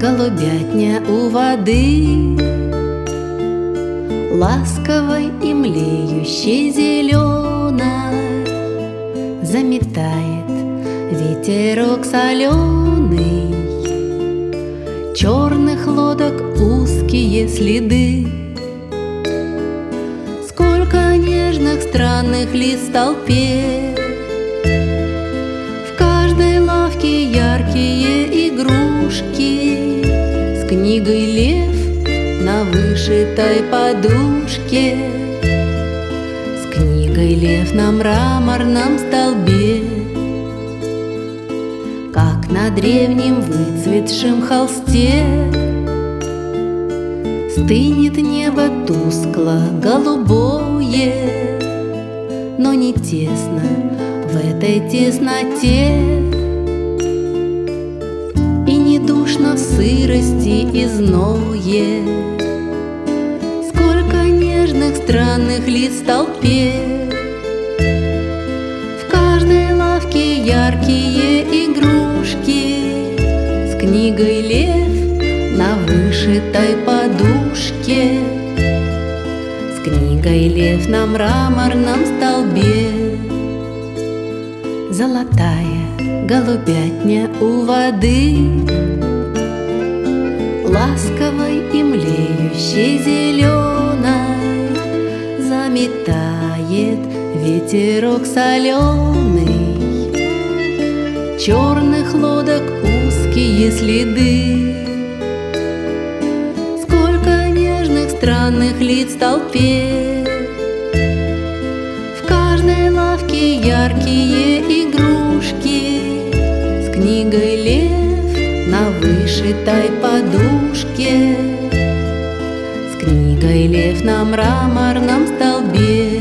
голубятня у воды, ласковой и млеющей зеленой, заметает ветерок соленый черных лодок узкие следы. Сколько нежных странных лиц в толпе, в каждой лавке яркие игрушки, с книгой «Лев» на вышитой подушке, с книгой «Лев» на мраморном столбе. Как на древнем выцветшем холсте стынет небо тускло голубое, но не тесно в этой тесноте, и не душно в сырости и зное. Сколько нежных странных лиц в толпе, в каждой лавке яркие игрушки, с книгой «Лев» на вышитой подушке, с книгой «Лев» на мраморном столбе. Золотая голубятня у воды, ласковой и млеющей зеленой, заметает ветерок соленый черных лодок узкие следы. Сколько нежных странных лиц в толпе, в каждой лавке яркие игрушки, с книгой «Лев» на вышитой подушке, с книгой «Лев» на мраморном столбе.